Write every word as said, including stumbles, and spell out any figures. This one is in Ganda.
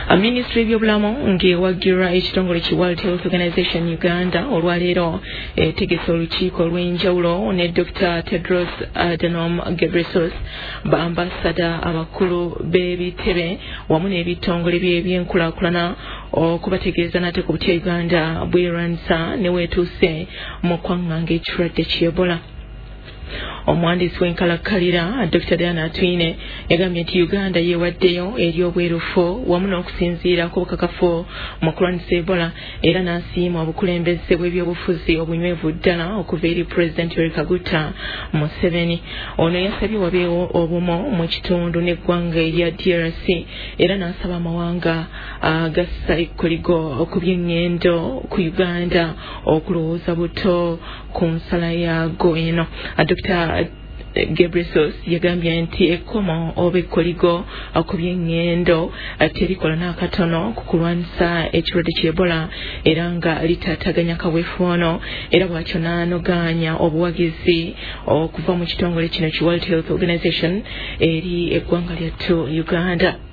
Ministry by'obulamu ng'ewagirwa ekitongole ki World Health Organization Uganda olwaleero etegese olukiiko olw'enjawulo ne Doctor Tedros Adhanom Ghebreyesus baambasada abakulu b'ebitebe wamu n'ebitongole by'ebyenkulaakulana okubategeeza nate ku butya Uganda bwerwanisa ne weetuuse mu kwaŋŋanga ekirwadde ky'Ebola. Omuwandiisi w'enkalakkalira Doctor Diana Twine yagambye nti Uganda yeewaddeyo eri obwerufu wamu n'okusinziira ku bukakafu mu kulwanyisa Ebola era n'asiima obukulembeze bw'ebyobufuzi obunywevu ddala okuva eri President Yoweri Kaguta Museveni. Ono yasabye wabeewo obumo mu kitundu n'eggwanga erya D R C era n'asaba amawanga agassa ekkoligo ku by'enngendo ku Uganda okulowooza buto ku nsala yaago eno. Doctor Ghebreyesus yagambye nti ekkomo oba ekkoligo ku by'enngendo terikola n'akatono ku kulwanyisa ekirwadde ky'Ebola era nga litaataganya kaweefoono era bw'atyo n'anogaanya obuwagizi okuva mu kitongole kino ki World Health Organization eri eggwanga lyattu Uganda.